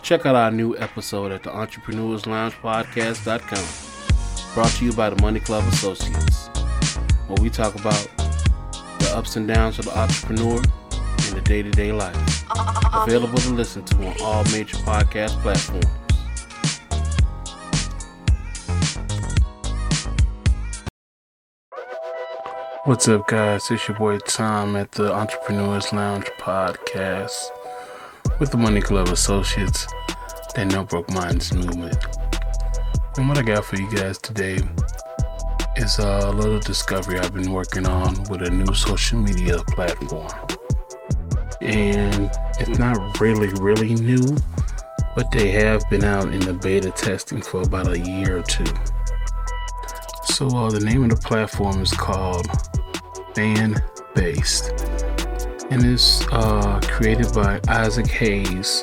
Check out our new episode at the Entrepreneurs Lounge Podcast.com, brought to you by the Money Club Associates, where we talk about the ups and downs of the entrepreneur in the day-to-day life. Available to listen to on all major podcast platforms. What's up, guys? It's your boy Tom at the Entrepreneurs Lounge Podcast with the Money Club Associates, that No Broke Minds movement. And what I got for you guys today is a little discovery I've been working on with a new social media platform. And it's not really new, but they have been out in the beta testing for about a year or two. So the name of the platform is called Fanbase, and it's created by Isaac Hayes'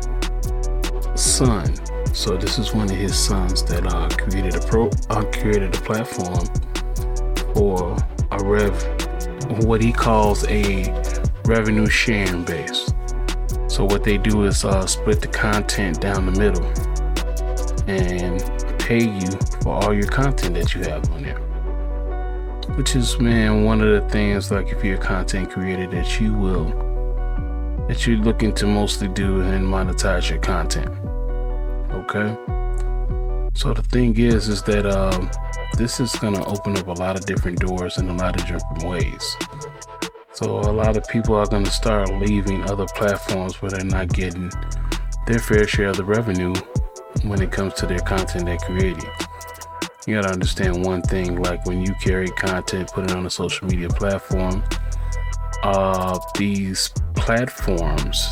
son. So this is one of his sons that created a platform for what he calls a revenue sharing base. So what they do is split the content down the middle and pay you for all your content that you have on there. Which is, one of the things, like if you're a content creator, that you're looking to mostly do and monetize your content. Okay? So the thing is that this is going to open up a lot of different doors in a lot of different ways. So a lot of people are going to start leaving other platforms where they're not getting their fair share of the revenue when it comes to their content they're creating. You gotta understand one thing, like when you carry content, put it on a social media platform, these platforms,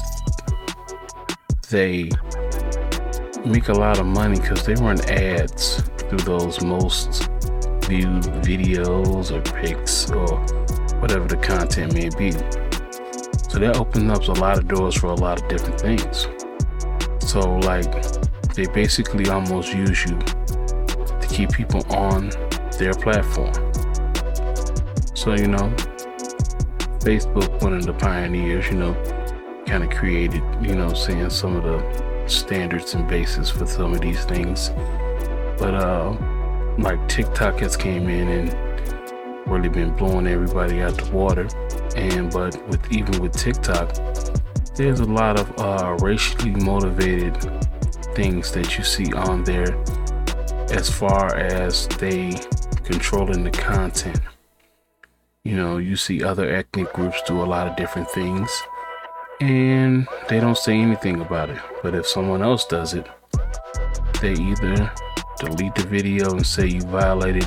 they make a lot of money because they run ads through those most viewed videos or pics or whatever the content may be. So that opens up a lot of doors for a lot of different things. So like they basically almost use you to keep people on their platform. So Facebook, one of the pioneers, kind of created, saying some of the standards and basis for some of these things. But like TikTok has came in and really been blowing everybody out the water. But even with TikTok, there's a lot of racially motivated things that you see on there as far as they controlling the content. You see other ethnic groups do a lot of different things and they don't say anything about it. But if someone else does it, they either delete the video and say you violated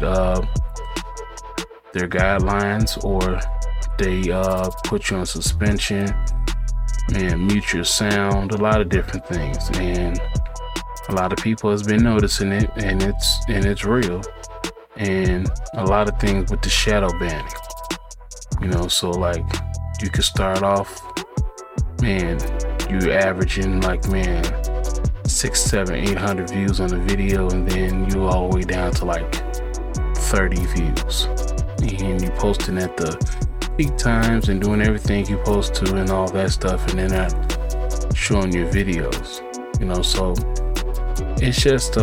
their guidelines, or they put you on suspension and mute your sound, a lot of different things. And a lot of people has been noticing it, and it's real. And a lot of things with the shadow banning. So like you could start off, you're averaging 600, 700, 800 views on a video, and then you all the way down to 30 views. And you posting at the peak times and doing everything you're supposed to and all that stuff, and they're not showing your videos. So it's just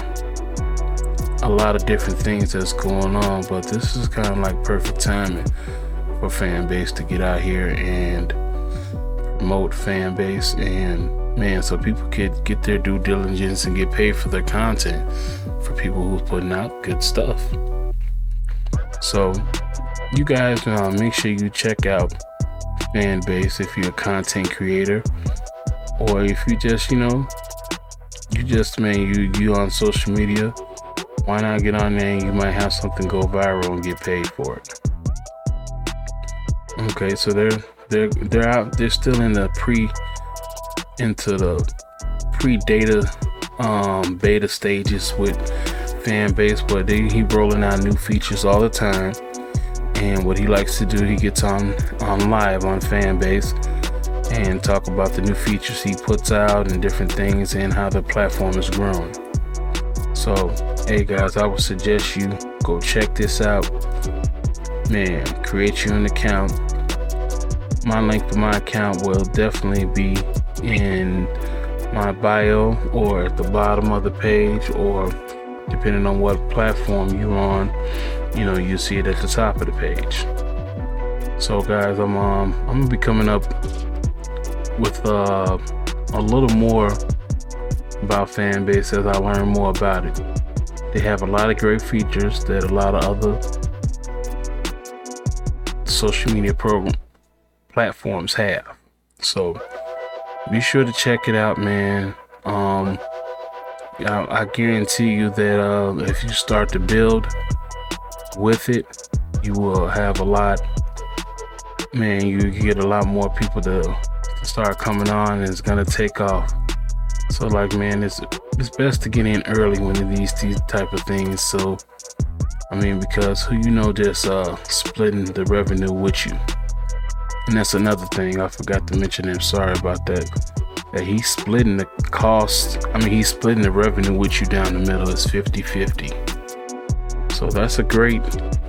a lot of different things that's going on, but this is kind of like perfect timing for Fanbase to get out here and promote Fanbase, and so people could get their due diligence and get paid for their content, for people who's putting out good stuff. So you guys make sure you check out Fanbase if you're a content creator, or if you just you on social media. Why not get on there and you might have something go viral and get paid for it. Okay, so they're out. They're still in the beta stages with Fanbase, but he rolling out new features all the time. And what he likes to do, he gets on live on Fanbase and talk about the new features he puts out and different things and how the platform is growing. So, hey guys, I would suggest you go check this out. Create you an account. My link for my account will definitely be in my bio or at the bottom of the page, or depending on what platform you're on, you see it at the top of the page. So guys, I'm gonna be coming up with a little more about Fanbase as I learn more about it. They have a lot of great features that a lot of other social media platforms have. So be sure to check it out, man. I guarantee you that if you start to build with it, you will have a lot. Man, you get a lot more people to start coming on, and it's gonna take off. So like, man, it's best to get in early when these type of things. So because who just splitting the revenue with you. And that's another thing I forgot to mention. I'm sorry about that. That he's splitting the cost. He's splitting the revenue with you down the middle. It's 50-50. So that's a great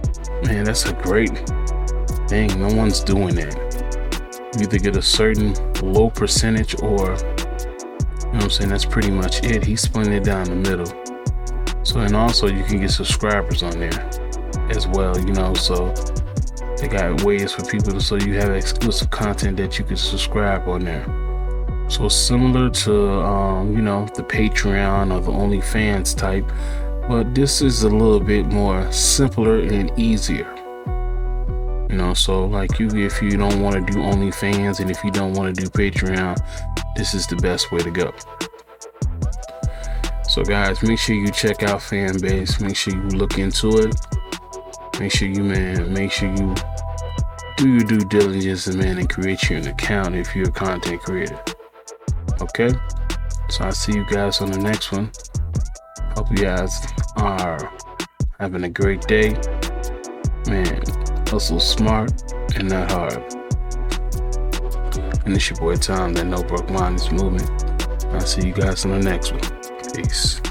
thing. No one's doing that. You either get a certain low percentage, or that's pretty much it. He's splitting it down the middle. So, and also you can get subscribers on there as well, so they got ways for people so you have exclusive content that you can subscribe on there. So similar to the Patreon or the OnlyFans type, but this is a little bit more simpler and easier. So like if you don't want to do OnlyFans and if you don't want to do Patreon, this is the best way to go. So guys, make sure you check out Fanbase. Make sure you look into it. Make sure you do your due diligence and create you an account if you're a content creator. Okay? So I'll see you guys on the next one. Hope you guys are having a great day. Man, hustle smart and not hard. And it's your boy Tom, that no broke mind is moving. I'll see you guys on the next one. Peace.